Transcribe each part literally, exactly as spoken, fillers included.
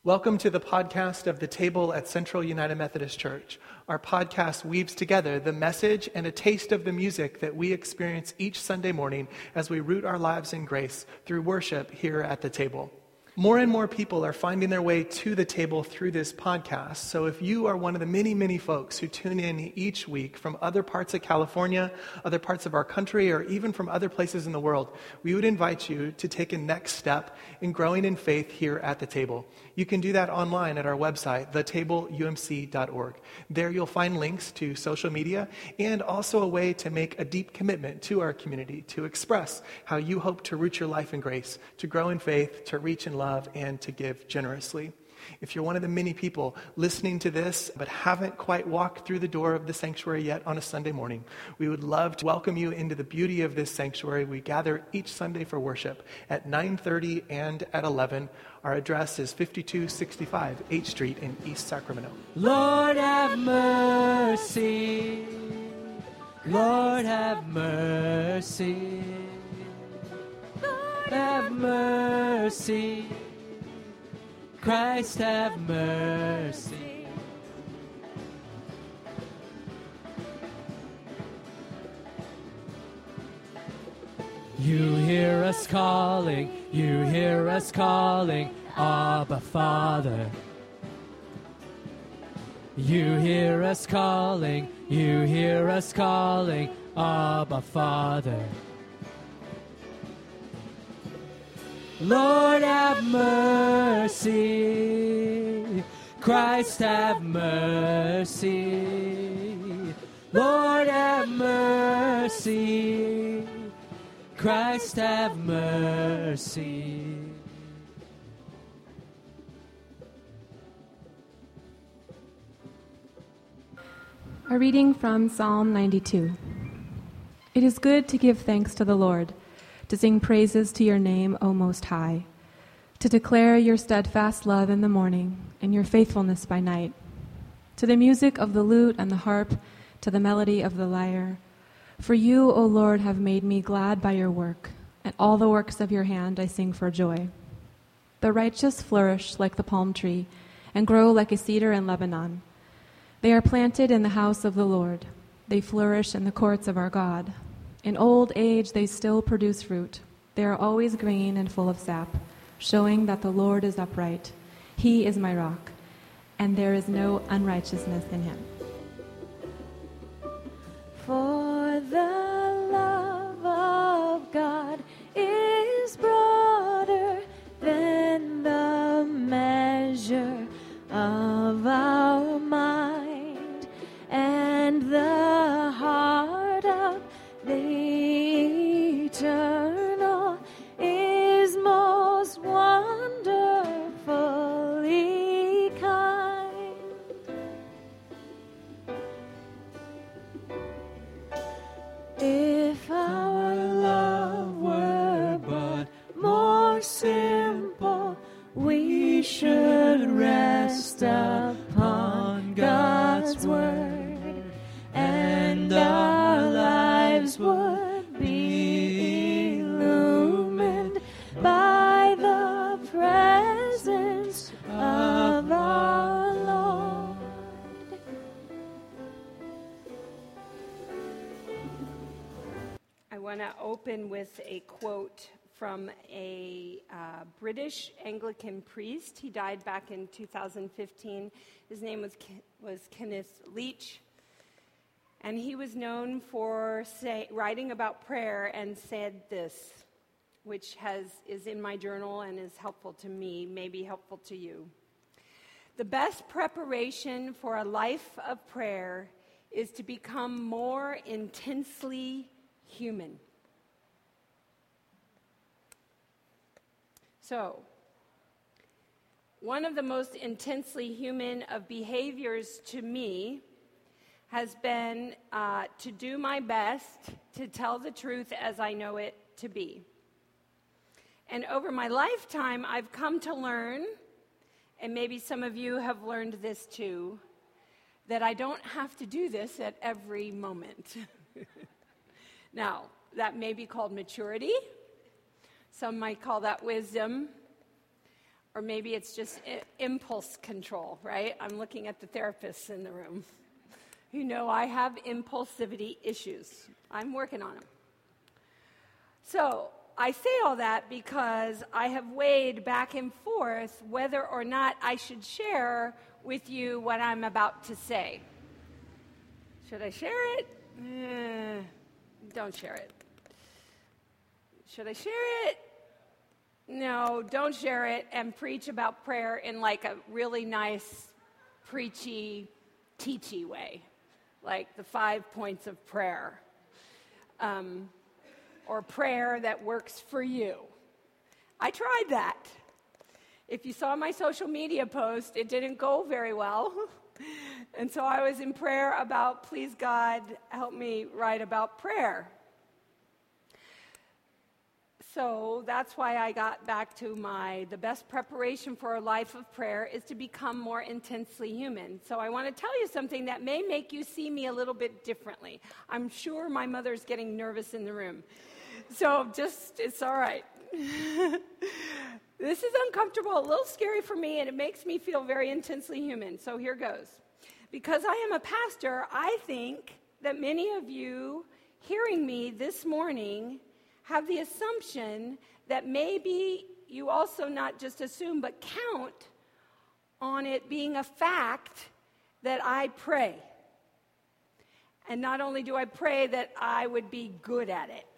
Welcome to the podcast of The Table at Central United Methodist Church. Our podcast weaves together the message and a taste of the music that we experience each Sunday morning as we root our lives in grace through worship here at The Table. More and more people are finding their way to the table through this podcast. So if you are one of the many, many folks who tune in each week from other parts of California, other parts of our country, or even from other places in the world, we would invite you to take a next step in growing in faith here at the table. You can do that online at our website, the table u m c dot org. There you'll find links to social media and also a way to make a deep commitment to our community, to express how you hope to root your life in grace, to grow in faith, to reach in love, and to give generously. If you're one of the many people listening to this but haven't quite walked through the door of the sanctuary yet on a Sunday morning, we would love to welcome you into the beauty of this sanctuary. We gather each Sunday for worship at nine thirty and at eleven. Our address is fifty-two sixty-five H Street in East Sacramento. Lord have mercy, Lord have mercy, Lord have mercy, Christ have mercy. You hear us calling, you hear us calling, Abba Father. You hear us calling, you hear us calling, Abba Father. Lord have mercy, Christ have mercy, Lord have mercy, Christ have mercy. A reading from Psalm ninety-two. It is good to give thanks to the Lord, to sing praises to your name, O Most High, to declare your steadfast love in the morning and your faithfulness by night, to the music of the lute and the harp, to the melody of the lyre. For you, O Lord, have made me glad by your work, and all the works of your hand I sing for joy. The righteous flourish like the palm tree and grow like a cedar in Lebanon. They are planted in the house of the Lord. They flourish in the courts of our God. In old age they still produce fruit. They are always green and full of sap, showing that the Lord is upright. He is my rock, and there is no unrighteousness in him. For the love of God is broader than the measure of our mind, and the heart of the eternal is most wonderfully kind. If our love were but more simple, we should rest upon God's word, and our lives would be illumined by the presence of our Lord. I want to open with a quote from a uh, British Anglican priest. He died back in two thousand fifteen. His name was Ken- was Kenneth Leach, and he was known for say, writing about prayer and said this, which has is in my journal and is helpful to me, may be helpful to you. The best preparation for a life of prayer is to become more intensely human. So, one of the most intensely human of behaviors to me has been uh, to do my best to tell the truth as I know it to be. And over my lifetime, I've come to learn, and maybe some of you have learned this too, that I don't have to do this at every moment. Now, that may be called maturity. Some might call that wisdom. Or maybe it's just I- impulse control, right? I'm looking at the therapists in the room. You know, I have impulsivity issues. I'm working on them. So I say all that because I have weighed back and forth whether or not I should share with you what I'm about to say. Should I share it? Eh, don't share it. Should I share it? No, don't share it and preach about prayer in like a really nice, preachy, teachy way, like the five points of prayer, um, or prayer that works for you. I tried that. If you saw my social media post, it didn't go very well. And so I was in prayer about, please God, help me write about prayer. So that's why I got back to my, the best preparation for a life of prayer is to become more intensely human. So I want to tell you something that may make you see me a little bit differently. I'm sure my mother's getting nervous in the room. So just, it's all right. This is uncomfortable, a little scary for me, and it makes me feel very intensely human. So here goes. Because I am a pastor, I think that many of you hearing me this morning have the assumption that maybe you also not just assume, but count on it being a fact that I pray. And not only do I pray, that I would be good at it.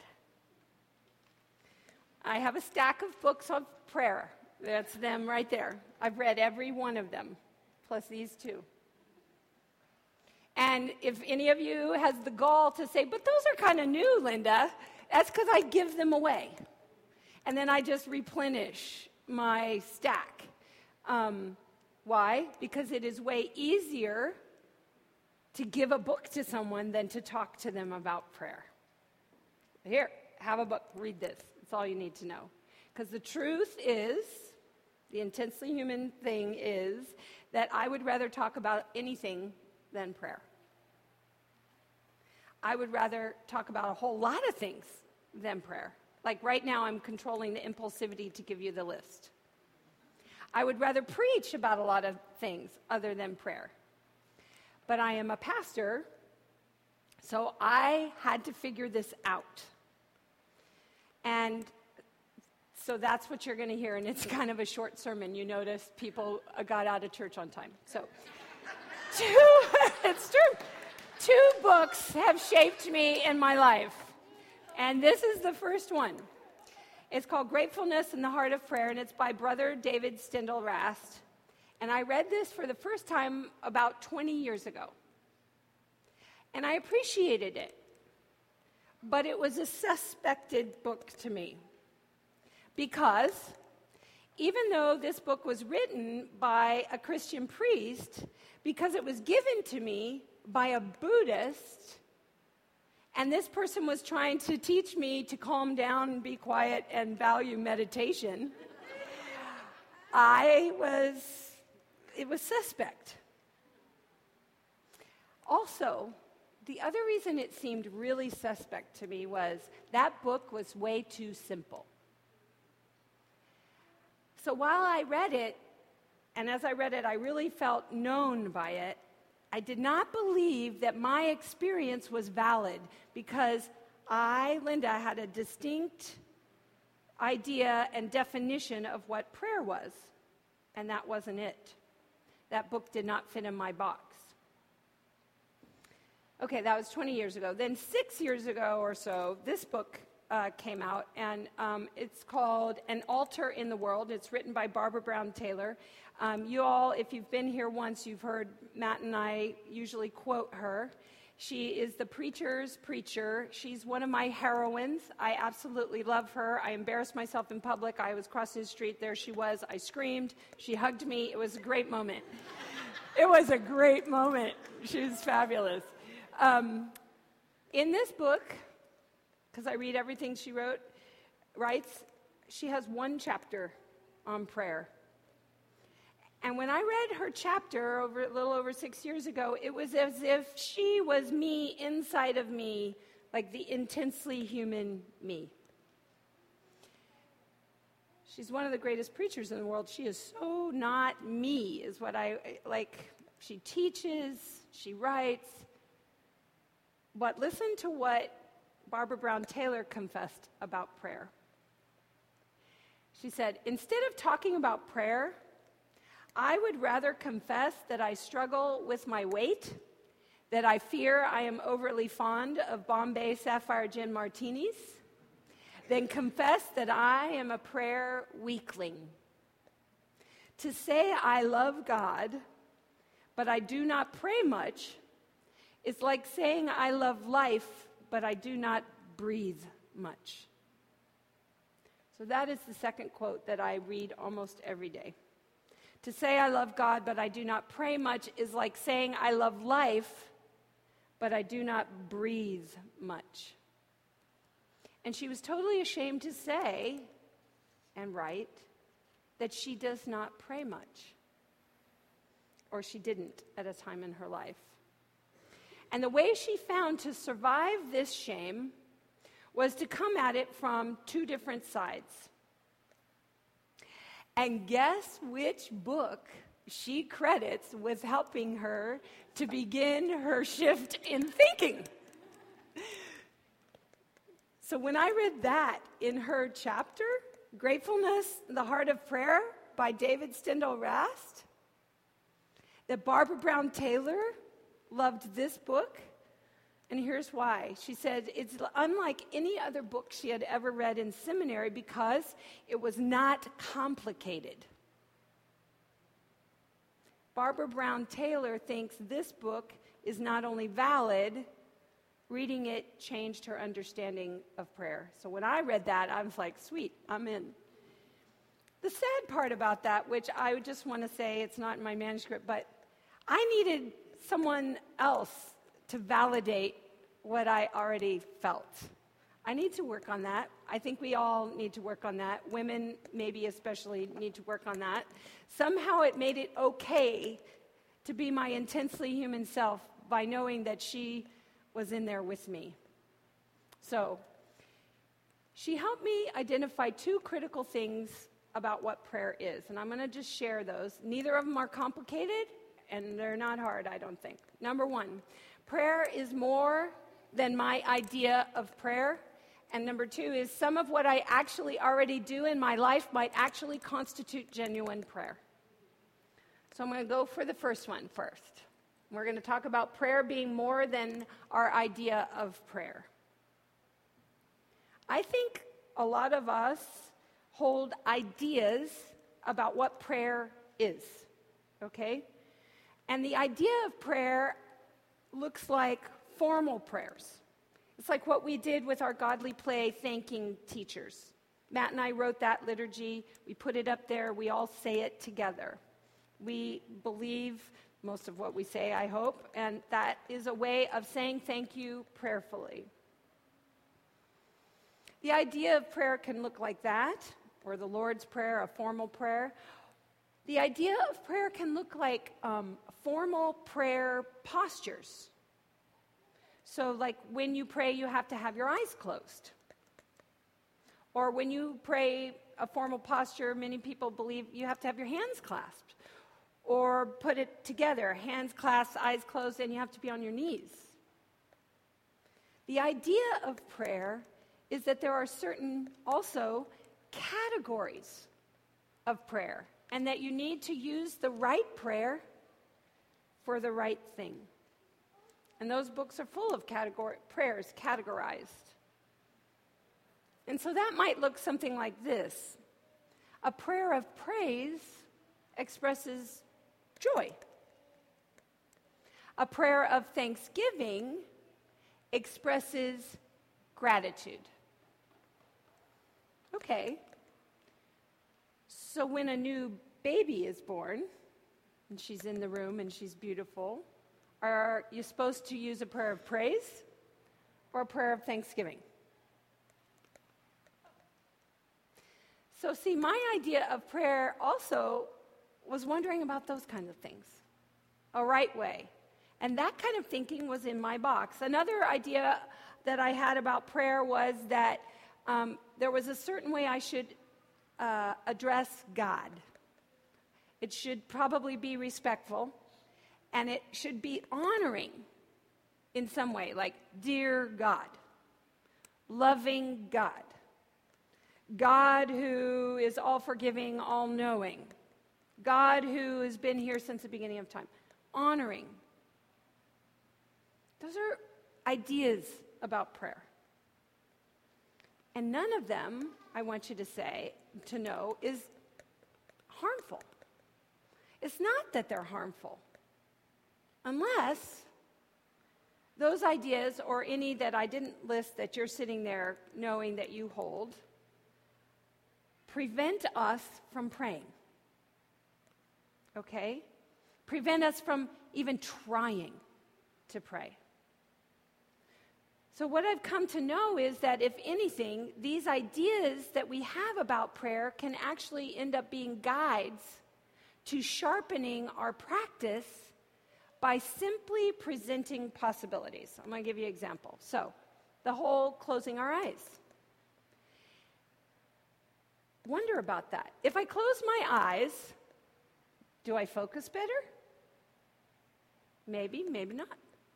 I have a stack of books of prayer. That's them right there. I've read every one of them, plus these two. And if any of you has the gall to say, but those are kind of new, Linda, that's because I give them away. And then I just replenish my stack. Um, why? Because it is way easier to give a book to someone than to talk to them about prayer. Here, have a book. Read this. That's all you need to know. Because the truth is, the intensely human thing is, that I would rather talk about anything than prayer. I would rather talk about a whole lot of things than prayer. Like right now, I'm controlling the impulsivity to give you the list. I would rather preach about a lot of things other than prayer. But I am a pastor, so I had to figure this out. And so that's what you're going to hear, and it's kind of a short sermon. You notice people got out of church on time. So, two, it's true. Two books have shaped me in my life, and this is the first one. It's called Gratefulness in the Heart of Prayer, and it's by Brother David Steindl-Rast. And I read this for the first time about twenty years ago, and I appreciated it, but it was a suspected book to me, because even though this book was written by a Christian priest, because it was given to me by a Buddhist, and this person was trying to teach me to calm down and be quiet and value meditation, I was, it was suspect. Also, the other reason it seemed really suspect to me was that book was way too simple. So while I read it, and as I read it, I really felt known by it, I did not believe that my experience was valid because I, Linda, had a distinct idea and definition of what prayer was, and that wasn't it. That book did not fit in my box. Okay, that was twenty years ago. Then six years ago or so, this book uh, came out, and um, it's called An Altar in the World. It's written by Barbara Brown Taylor. Um, you all, if you've been here once, you've heard Matt and I usually quote her. She is the preacher's preacher. She's one of my heroines. I absolutely love her. I embarrassed myself in public. I was crossing the street. There she was. I screamed. She hugged me. It was a great moment. It was a great moment. She was fabulous. Um, in this book, because I read everything she wrote, writes, she has one chapter on prayer. And when I read her chapter over a little over six years ago, it was as if she was me inside of me, like the intensely human me. She's one of the greatest preachers in the world. She is so not me, is what I, like, she teaches, she writes. But listen to what Barbara Brown Taylor confessed about prayer. She said, instead of talking about prayer, I would rather confess that I struggle with my weight, that I fear I am overly fond of Bombay Sapphire Gin martinis, than confess that I am a prayer weakling. To say I love God, but I do not pray much, is like saying I love life, but I do not breathe much. So that is the second quote that I read almost every day. To say I love God, but I do not pray much, is like saying I love life, but I do not breathe much. And she was totally ashamed to say and write that she does not pray much, or she didn't at a time in her life. And the way she found to survive this shame was to come at it from two different sides. And guess which book she credits with helping her to begin her shift in thinking? So when I read that in her chapter, Gratefulness, the Heart of Prayer by David Stendhal Rast, that Barbara Brown Taylor loved this book, and here's why. She said it's unlike any other book she had ever read in seminary because it was not complicated. Barbara Brown Taylor thinks this book is not only valid, reading it changed her understanding of prayer. So when I read that, I was like, sweet, I'm in. The sad part about that, which I would just want to say, it's not in my manuscript, but I needed someone else to validate what I already felt. I need to work on that. I think we all need to work on that. Women, maybe especially, need to work on that. Somehow it made it okay to be my intensely human self by knowing that she was in there with me. So, she helped me identify two critical things about what prayer is, and I'm going to just share those. Neither of them are complicated, and they're not hard, I don't think. Number one, prayer is more than my idea of prayer. And number two is some of what I actually already do in my life might actually constitute genuine prayer. So I'm going to go for the first one first. We're going to talk about prayer being more than our idea of prayer. I think a lot of us hold ideas about what prayer is, okay? And the idea of prayer looks like formal prayers. It's like what we did with our Godly Play thanking teachers. Matt and I wrote that liturgy. We put it up there. We all say it together. We believe most of what we say, I hope, and that is a way of saying thank you prayerfully. The idea of prayer can look like that, or the Lord's Prayer, a formal prayer. The idea of prayer can look like um, formal prayer postures. So like when you pray, you have to have your eyes closed. Or when you pray a formal posture, many people believe you have to have your hands clasped. Or put it together, hands clasped, eyes closed, and you have to be on your knees. The idea of prayer is that there are certain also categories of prayer, and that you need to use the right prayer for the right thing. And those books are full of category, prayers categorized. And so that might look something like this. A prayer of praise expresses joy. A prayer of thanksgiving expresses gratitude. Okay. So when a new baby is born, and she's in the room and she's beautiful, are you supposed to use a prayer of praise or a prayer of thanksgiving? So see, my idea of prayer also was wondering about those kinds of things, a right way. And that kind of thinking was in my box. Another idea that I had about prayer was that um, there was a certain way I should uh, address God. It should probably be respectful, and it should be honoring in some way, like, dear God, loving God, God who is all-forgiving, all-knowing, God who has been here since the beginning of time. Honoring. Those are ideas about prayer. And none of them, I want you to say, to know, is harmful. It's not that they're harmful, unless those ideas, or any that I didn't list that you're sitting there knowing that you hold, prevent us from praying. Okay? Prevent us from even trying to pray. So what I've come to know is that, if anything, these ideas that we have about prayer can actually end up being guides to sharpening our practice by simply presenting possibilities. I'm going to give you an example. So, the whole closing our eyes. Wonder about that. If I close my eyes, do I focus better? Maybe, maybe not.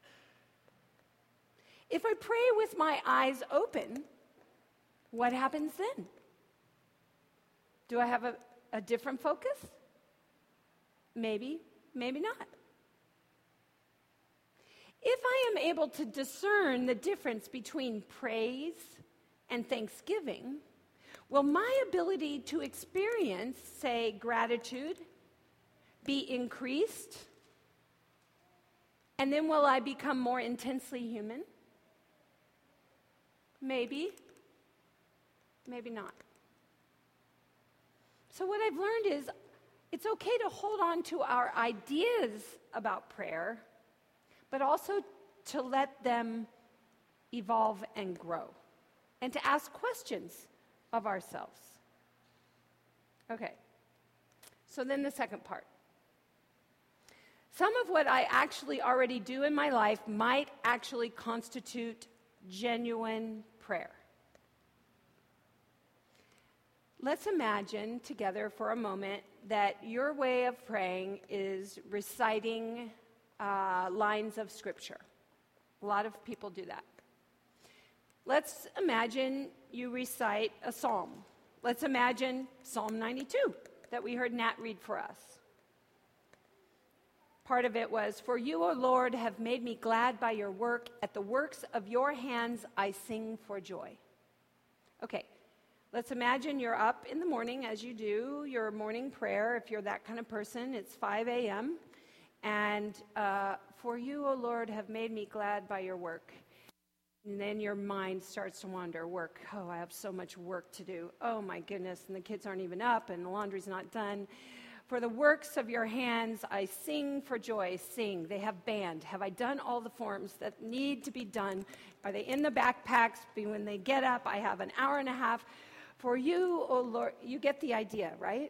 If I pray with my eyes open, what happens then? Do I have a, a different focus? Maybe, maybe not. If I am able to discern the difference between praise and thanksgiving, will my ability to experience, say, gratitude be increased? And then will I become more intensely human? Maybe, maybe not. So what I've learned is, it's okay to hold on to our ideas about prayer, but also to let them evolve and grow, and to ask questions of ourselves. Okay, so then the second part. Some of what I actually already do in my life might actually constitute genuine prayer. Let's imagine together for a moment that your way of praying is reciting uh, lines of Scripture. A lot of people do that. Let's imagine you recite a psalm. Let's imagine Psalm ninety-two that we heard Nat read for us. Part of it was, "For you, O Lord, have made me glad by your work. At the works of your hands I sing for joy." Okay, let's imagine you're up in the morning as you do your morning prayer. If you're that kind of person, it's five a.m. And uh, "for you, O Lord, have made me glad by your work." And then your mind starts to wander. Work. Oh, I have so much work to do. Oh, my goodness. And the kids aren't even up, and the laundry's not done. "For the works of your hands, I sing for joy." Sing. They have band. Have I done all the forms that need to be done? Are they in the backpacks? When they get up, I have an hour and a half. For you, O Lord, you get the idea, right?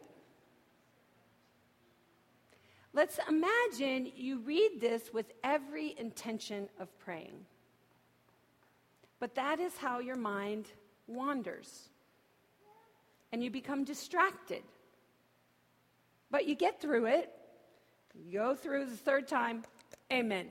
Let's imagine you read this with every intention of praying. But that is how your mind wanders. And you become distracted. But you get through it. You go through the third time. Amen.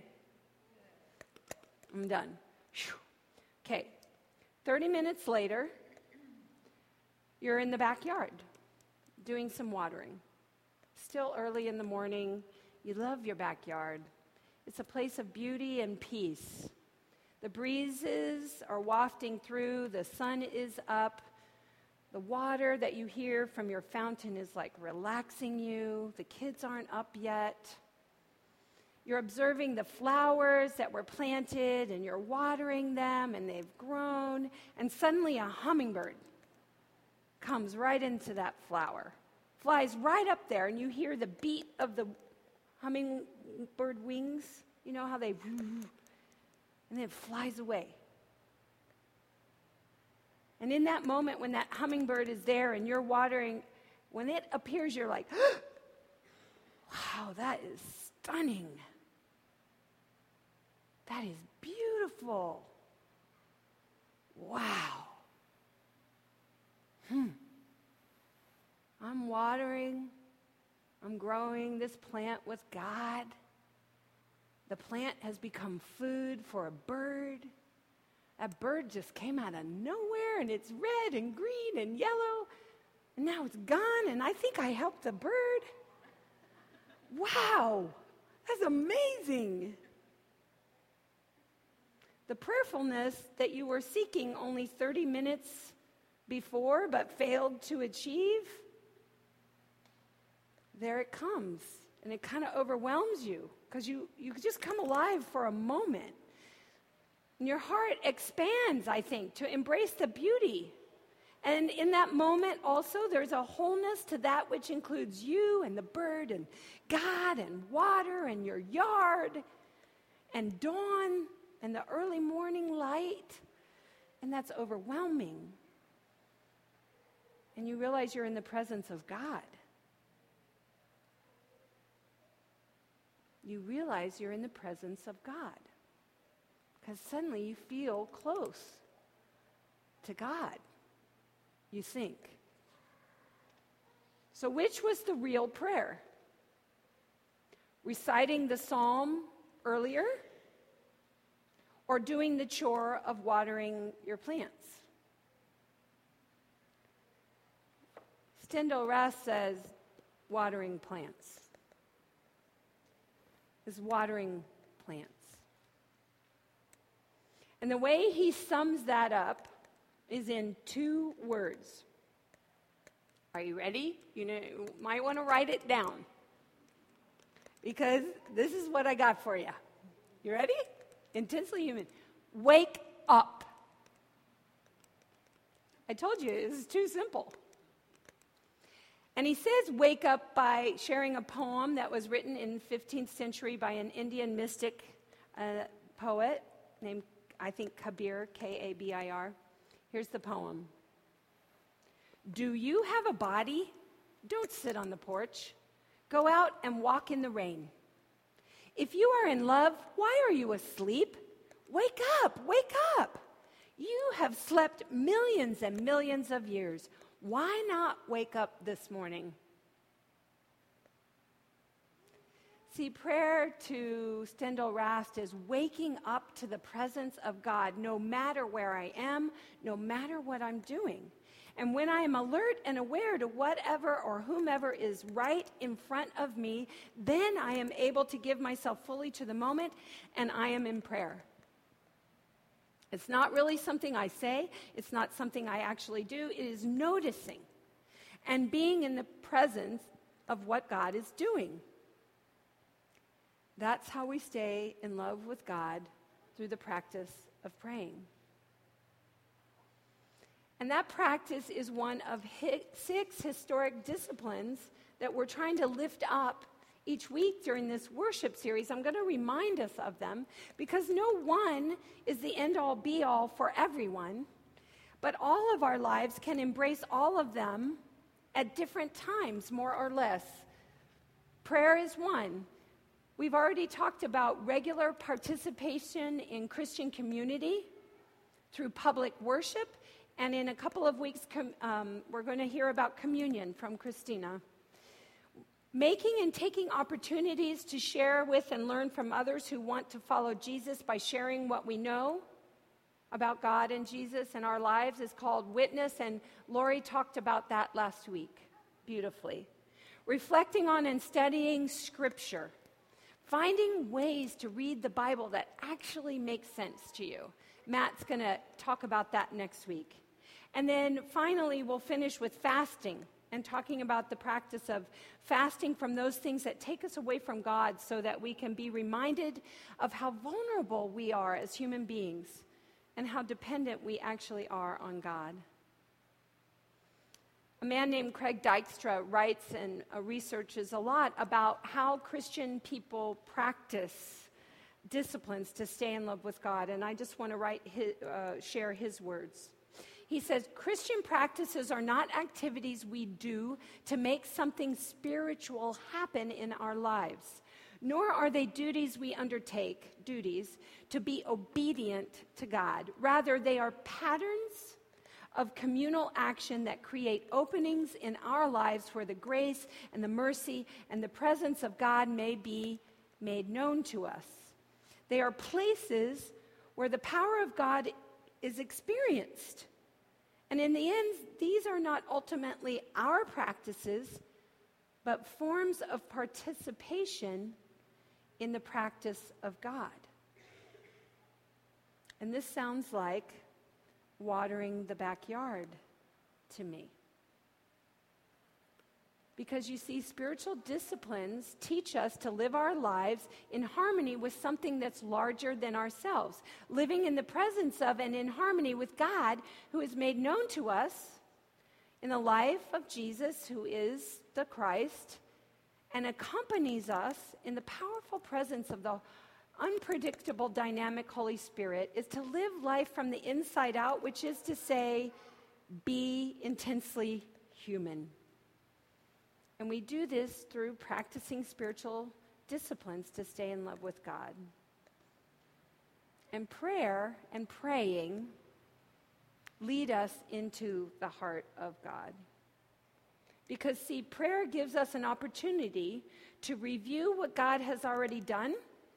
I'm done. Whew. Okay. thirty minutes later, you're in the backyard doing some watering. Still early in the morning. You love your backyard. It's a place of beauty and peace. The breezes are wafting through. The sun is up. The water that you hear from your fountain is like relaxing you. The kids aren't up yet. You're observing the flowers that were planted, and you're watering them, and they've grown. And suddenly a hummingbird comes right into that flower, flies right up there, and you hear the beat of the hummingbird wings. You know how they, and then it flies away. And in that moment when that hummingbird is there and you're watering, when it appears, you're like, wow, that is stunning. That is beautiful. Wow. Hmm. I'm watering, I'm growing this plant with God. The plant has become food for a bird. That bird just came out of nowhere, and it's red and green and yellow, and now it's gone, and I think I helped the bird. Wow, that's amazing. The prayerfulness that you were seeking only thirty minutes before but failed to achieve, there it comes, and it kind of overwhelms you because you, you just come alive for a moment. And your heart expands, I think, to embrace the beauty. And in that moment also, there's a wholeness to that which includes you and the bird and God and water and your yard and dawn and the early morning light. And that's overwhelming. And you realize you're in the presence of God. You realize you're in the presence of God. Because suddenly you feel close to God, you think. So which was the real prayer? Reciting the psalm earlier, or doing the chore of watering your plants? Stendhal Rast says watering plants. Is watering plants. And the way he sums that up is in two words. Are you ready? You know, you might want to write it down, because this is what I got for you. You ready? Intensely human. Wake up. I told you it was too simple. And he says wake up by sharing a poem that was written in fifteenth century by an Indian mystic uh, poet named, I think, Kabir, K A B I R. Here's the poem. Do you have a body? Don't sit on the porch. Go out and walk in the rain. If you are in love, why are you asleep? Wake up, wake up. You have slept millions and millions of years. Why not wake up this morning? See, prayer to Stendhal Rast is waking up to the presence of God, no matter where I am, no matter what I'm doing. And when I am alert and aware to whatever or whomever is right in front of me, then I am able to give myself fully to the moment, and I am in prayer. It's not really something I say. It's not something I actually do. It is noticing and being in the presence of what God is doing. That's how we stay in love with God, through the practice of praying. And that practice is one of hi- six historic disciplines that we're trying to lift up each week during this worship series. I'm going to remind us of them because no one is the end-all be-all for everyone, but all of our lives can embrace all of them at different times, more or less. Prayer is one. We've already talked about regular participation in Christian community through public worship, and in a couple of weeks com- um, we're going to hear about communion from Christina. Making and taking opportunities to share with and learn from others who want to follow Jesus by sharing what we know about God and Jesus in our lives is called witness, and Lori talked about that last week beautifully. Reflecting on and studying Scripture. Finding ways to read the Bible that actually make sense to you. Matt's going to talk about that next week. And then finally, we'll finish with fasting and talking about the practice of fasting from those things that take us away from God so that we can be reminded of how vulnerable we are as human beings and how dependent we actually are on God. A man named Craig Dykstra writes and uh, researches a lot about how Christian people practice disciplines to stay in love with God, and I just want to write his, uh, share his words. He says, Christian practices are not activities we do to make something spiritual happen in our lives, nor are they duties we undertake, duties, to be obedient to God. Rather, they are patterns of communal action that create openings in our lives where the grace and the mercy and the presence of God may be made known to us. They are places where the power of God is experienced. And in the end, these are not ultimately our practices, but forms of participation in the practice of God. And this sounds like watering the backyard to me. Because you see, spiritual disciplines teach us to live our lives in harmony with something that's larger than ourselves, living in the presence of and in harmony with God, who is made known to us in the life of Jesus, who is the Christ, and accompanies us in the powerful presence of the unpredictable, dynamic Holy Spirit, is to live life from the inside out, which is to say, be intensely human. And we do this through practicing spiritual disciplines to stay in love with God. And prayer and praying lead us into the heart of God. Because, see, prayer gives us an opportunity to review what God has already done,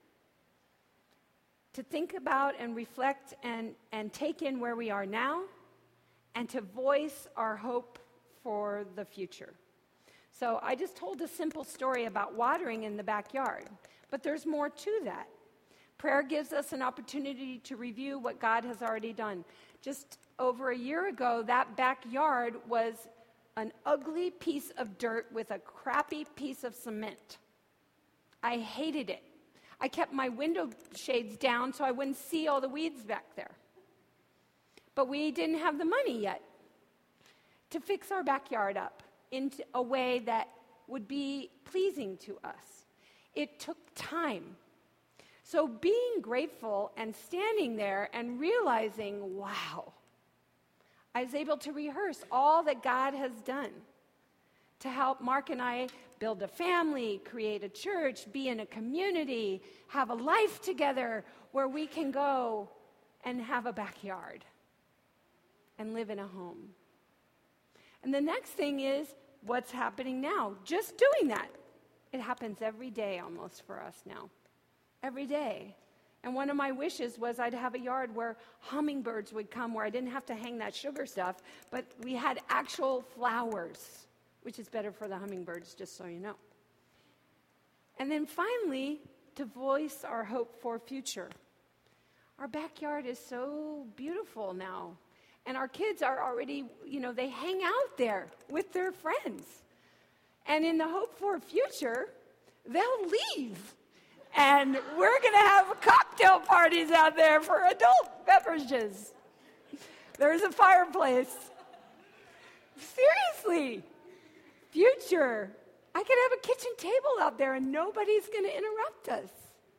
to think about and reflect and, and take in where we are now, and to voice our hope for the future. So I just told a simple story about watering in the backyard, but there's more to that. Prayer gives us an opportunity to review what God has already done. Just over a year ago, that backyard was an ugly piece of dirt with a crappy piece of cement. I hated it. I kept my window shades down so I wouldn't see all the weeds back there. But we didn't have the money yet to fix our backyard up in a way that would be pleasing to us. It took time. So being grateful and standing there and realizing, wow, I was able to rehearse all that God has done to help Mark and I build a family, create a church, be in a community, have a life together where we can go and have a backyard and live in a home. And the next thing is what's happening now. Just doing that. It happens every day almost for us now. Every day. And one of my wishes was I'd have a yard where hummingbirds would come, where I didn't have to hang that sugar stuff, but we had actual flowers, which is better for the hummingbirds, just so you know. And then finally, to voice our hope for future. Our backyard is so beautiful now. And our kids are already, you know, they hang out there with their friends. And in the hope for future, they'll leave. And we're going to have cocktail parties out there for adult beverages. There's a fireplace. Seriously. Future. I could have a kitchen table out there and nobody's going to interrupt us.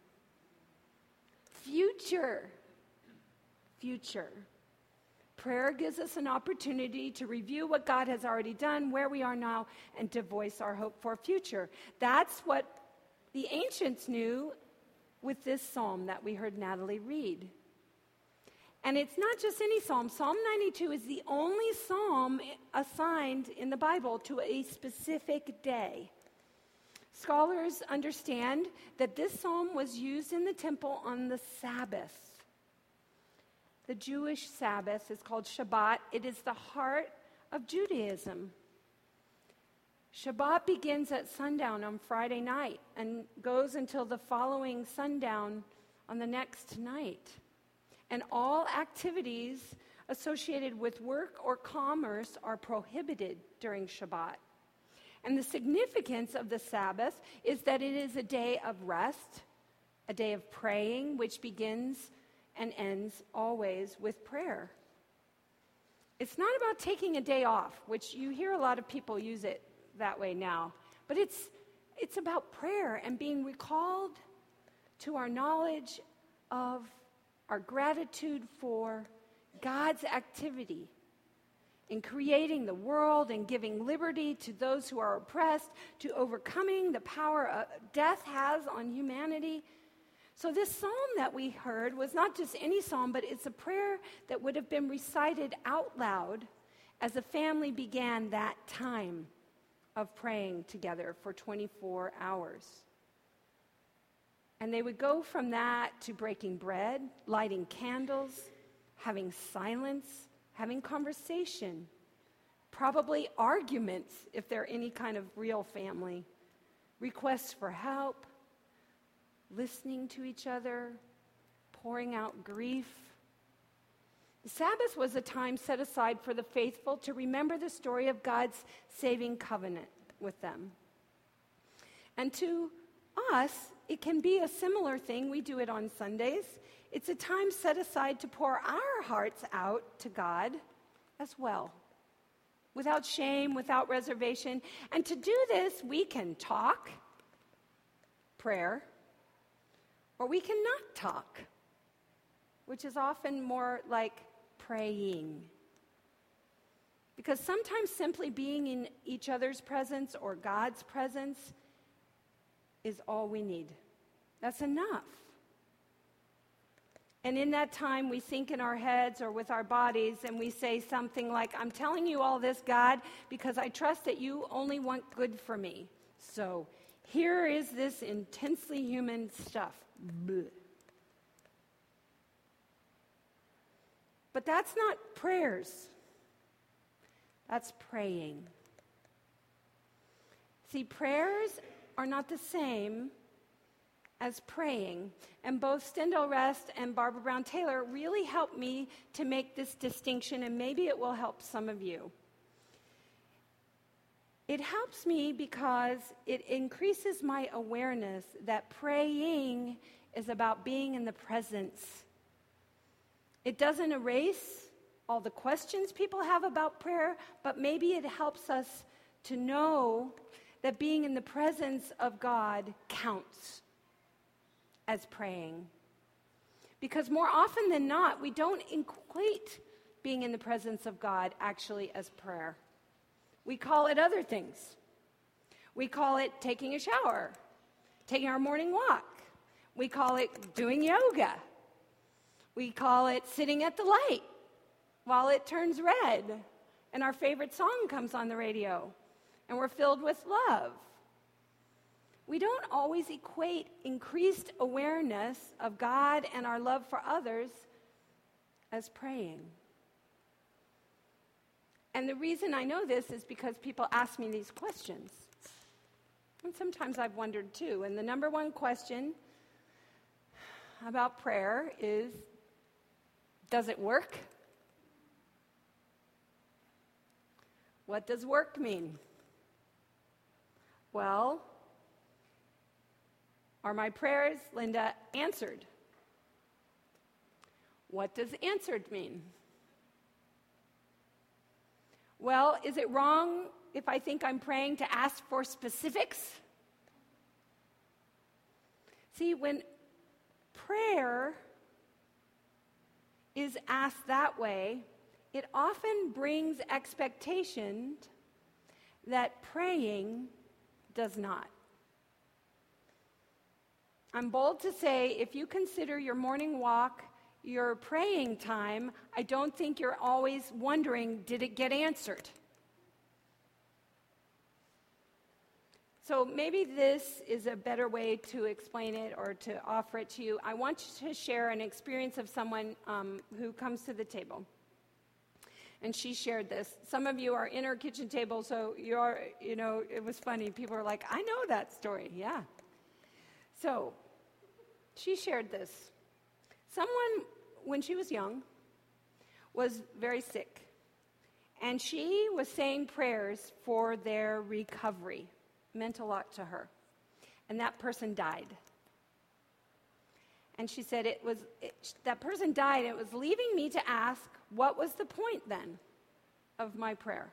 Future. Future. Prayer gives us an opportunity to review what God has already done, where we are now, and to voice our hope for future. That's what the ancients knew with this psalm that we heard Natalie read. And it's not just any psalm. Psalm ninety-two is the only psalm assigned in the Bible to a specific day. Scholars understand that this psalm was used in the temple on the Sabbath. The Jewish Sabbath is called Shabbat. It is the heart of Judaism. Shabbat begins at sundown on Friday night and goes until the following sundown on the next night. And all activities associated with work or commerce are prohibited during Shabbat. And the significance of the Sabbath is that it is a day of rest, a day of praying, which begins and ends always with prayer. It's not about taking a day off, which you hear a lot of people use it that way now, but it's it's about prayer and being recalled to our knowledge of our gratitude for God's activity in creating the world and giving liberty to those who are oppressed, to overcoming the power of death has on humanity, So this psalm that we heard was not just any psalm, but it's a prayer that would have been recited out loud as the family began that time of praying together for twenty-four hours. And they would go from that to breaking bread, lighting candles, having silence, having conversation, probably arguments if they're any kind of real family, requests for help, listening to each other, pouring out grief. The Sabbath was a time set aside for the faithful to remember the story of God's saving covenant with them. And to us, it can be a similar thing. We do it on Sundays. It's a time set aside to pour our hearts out to God as well, without shame, without reservation. And to do this, we can talk, prayer, or we cannot talk, which is often more like praying. Because sometimes simply being in each other's presence or God's presence is all we need. That's enough. And in that time, we think in our heads or with our bodies, and we say something like, I'm telling you all this, God, because I trust that you only want good for me. So here is this intensely human stuff. Blech. But that's not prayers. That's praying. See, prayers are not the same as praying. And both Stendhal Rest and Barbara Brown Taylor really helped me to make this distinction, and maybe it will help some of you. It helps me because it increases my awareness that praying is about being in the presence. It doesn't erase all the questions people have about prayer, but maybe it helps us to know that being in the presence of God counts as praying. Because more often than not, we don't equate being in the presence of God actually as prayer. We call it other things. We call it taking a shower, taking our morning walk. We call it doing yoga. We call it sitting at the light while it turns red and our favorite song comes on the radio and we're filled with love. We don't always equate increased awareness of God and our love for others as praying. And the reason I know this is because people ask me these questions. And sometimes I've wondered too. And the number one question about prayer is, does it work? What does work mean? Well, are my prayers, Linda, answered? What does answered mean? Well, is it wrong if I think I'm praying to ask for specifics? See, when prayer is asked that way, it often brings expectation that praying does not. I'm bold to say, if you consider your morning walk your praying time, I don't think you're always wondering, did it get answered? So maybe this is a better way to explain it or to offer it to you. I want you to share an experience of someone um, who comes to the table. And she shared this. Some of you are in her kitchen table, so you're, you know, it was funny. People are like, I know that story. Yeah. So she shared this. Someone, when she was young, was very sick. And she was saying prayers for their recovery. It meant a lot to her. And that person died. And she said it was it, that person died, and it was leaving me to ask, what was the point then of my prayer?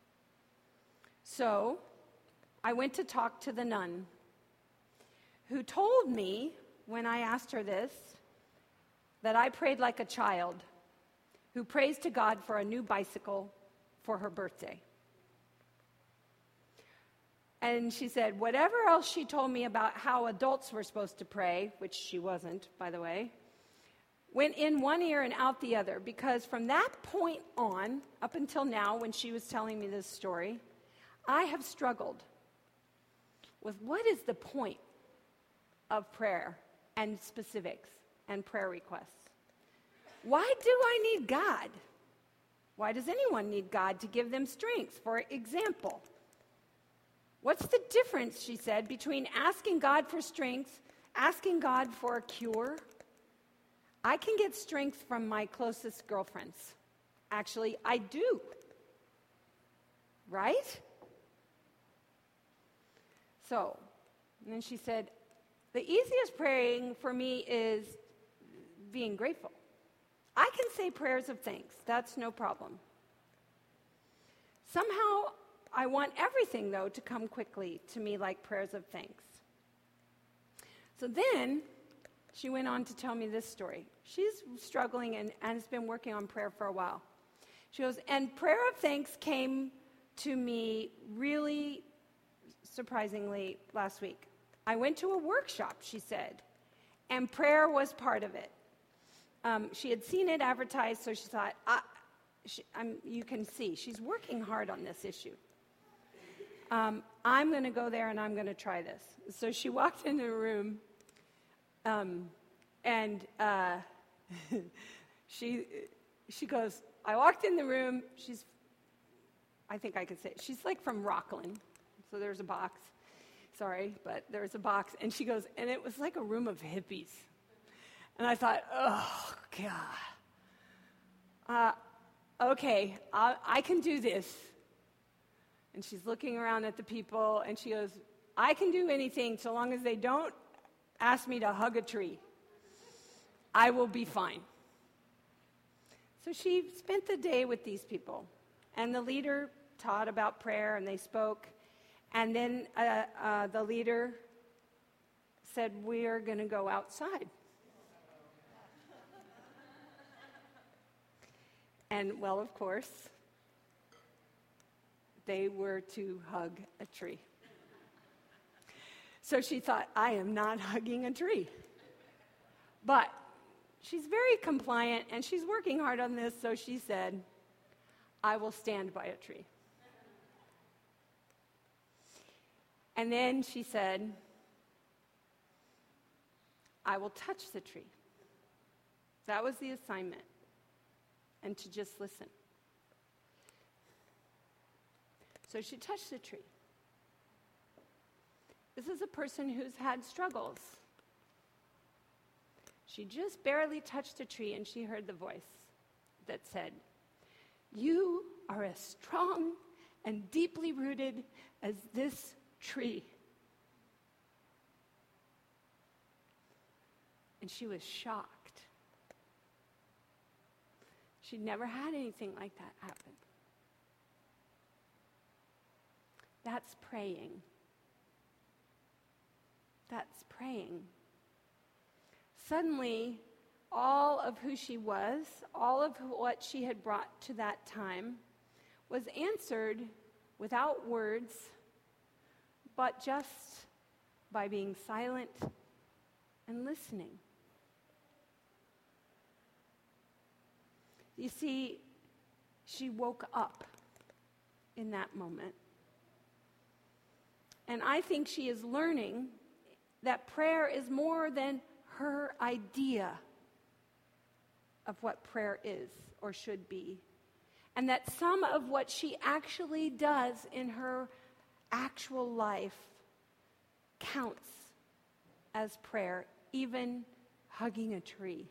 So I went to talk to the nun, who told me, when I asked her this, that I prayed like a child who prays to God for a new bicycle for her birthday. And she said, whatever else she told me about how adults were supposed to pray, which she wasn't, by the way, went in one ear and out the other, because from that point on, up until now, when she was telling me this story, I have struggled with what is the point of prayer and specifics and prayer requests. Why do I need God? Why does anyone need God to give them strength? For example, what's the difference, she said, between asking God for strength, asking God for a cure? I can get strength from my closest girlfriends. Actually, I do. Right? So, and then she said, the easiest praying for me is being grateful. I can say prayers of thanks. That's no problem. Somehow, I want everything, though, to come quickly to me like prayers of thanks. So then, she went on to tell me this story. She's struggling and, and has been working on prayer for a while. She goes, and prayer of thanks came to me really surprisingly last week. I went to a workshop, she said, and prayer was part of it. Um, she had seen it advertised, so she thought, ah, she, I'm, you can see, she's working hard on this issue. Um, I'm going to go there and I'm going to try this. So she walked into the room, um, and uh, she she goes, I walked in the room, she's, I think I could say, she's like from Rockland, so there's a box. Sorry, but there's a box, and she goes, and it was like a room of hippies. And I thought, oh, God. Uh, okay, I, I can do this. And she's looking around at the people, and she goes, I can do anything so long as they don't ask me to hug a tree. I will be fine. So she spent the day with these people, and the leader taught about prayer, and they spoke. And then uh, uh, the leader said, we're going to go outside. And, well, of course, they were to hug a tree. So she thought, I am not hugging a tree. But she's very compliant, and she's working hard on this, so she said, I will stand by a tree. And then she said, I will touch the tree. That was the assignment, and to just listen. So she touched the tree. This is a person who's had struggles. She just barely touched the tree, and she heard the voice that said, you are as strong and deeply rooted as this tree. And she was shocked. She'd never had anything like that happen. That's praying. That's praying. Suddenly, all of who she was, all of what she had brought to that time, was answered without words, but just by being silent and listening. You see, she woke up in that moment. And I think she is learning that prayer is more than her idea of what prayer is or should be. And that some of what she actually does in her actual life counts as prayer, even hugging a tree.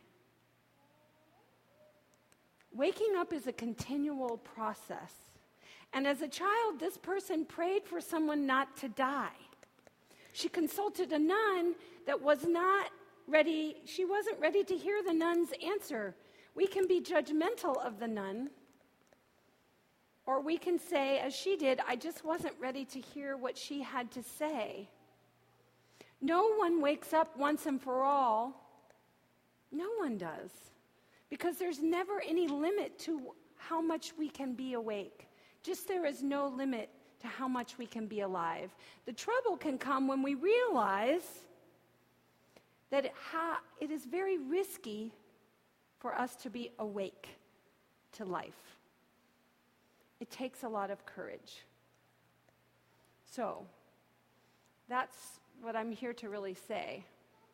Waking up is a continual process. And as a child, this person prayed for someone not to die. She consulted a nun that was not ready, she wasn't ready to hear the nun's answer. We can be judgmental of the nun, or we can say, as she did, I just wasn't ready to hear what she had to say. No one wakes up once and for all. No one does. Because there's never any limit to how much we can be awake. Just there is no limit to how much we can be alive. The trouble can come when we realize that it, ha- it is very risky for us to be awake to life. It takes a lot of courage. So, that's what I'm here to really say.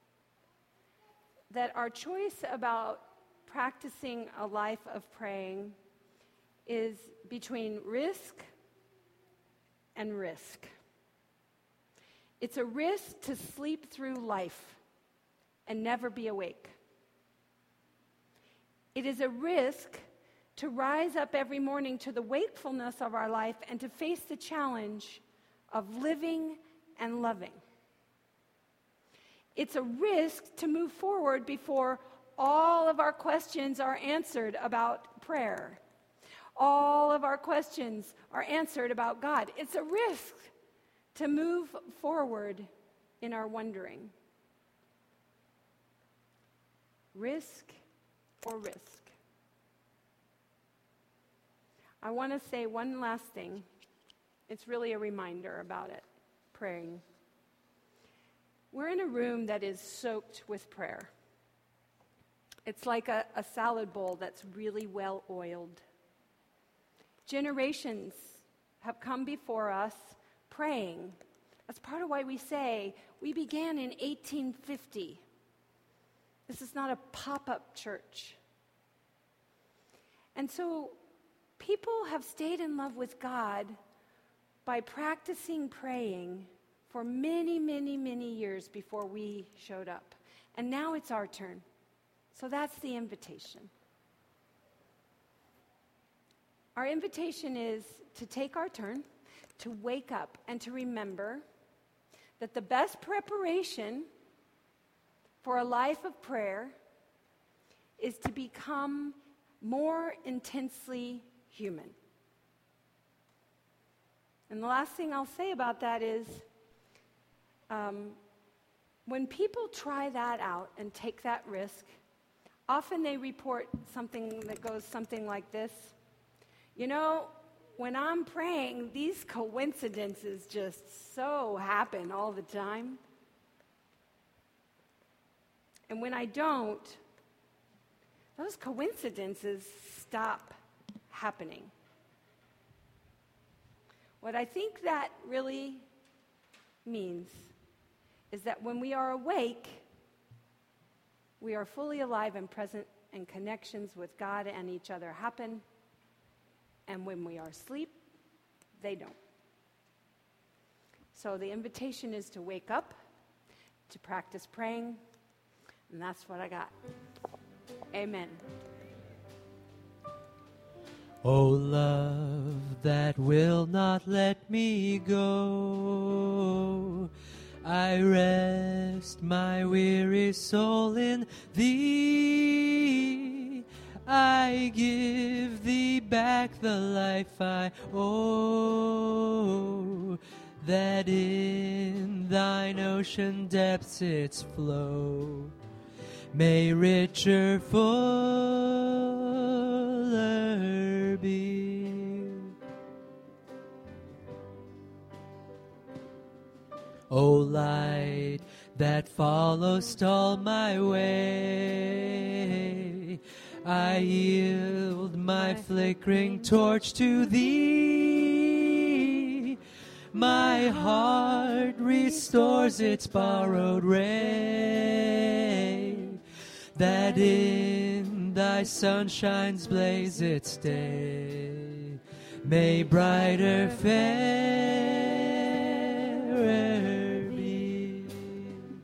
That our choice about practicing a life of praying is between risk and risk. It's a risk to sleep through life and never be awake. It is a risk to rise up every morning to the wakefulness of our life and to face the challenge of living and loving. It's a risk to move forward before all of our questions are answered about prayer. All of our questions are answered about God. It's a risk to move forward in our wondering. Risk or risk? I want to say one last thing. It's really a reminder about it, praying. We're in a room that is soaked with prayer. It's like a, a salad bowl that's really well oiled. Generations have come before us praying. That's part of why we say we began in eighteen fifty. This is not a pop-up church. And so people have stayed in love with God by practicing praying for many, many, many years before we showed up. And now it's our turn. So that's the invitation. Our invitation is to take our turn, to wake up, and to remember that the best preparation for a life of prayer is to become more intensely human. And the last thing I'll say about that is, um, when people try that out and take that risk, often they report something that goes something like this. You know, when I'm praying, these coincidences just so happen all the time. And when I don't, those coincidences stop happening. What I think that really means is that when we are awake, we are fully alive and present, and connections with God and each other happen. And when we are asleep, they don't. So the invitation is to wake up, to practice praying, and that's what I got. Amen. O love that will not let me go, I rest my weary soul in thee. I give thee back the life I owe, that in thine ocean depths its flow may richer, fuller be. O light that followest all my way, I yield my flickering torch to thee. My heart restores its borrowed ray, that in thy sunshine's blaze its day may brighter, fairer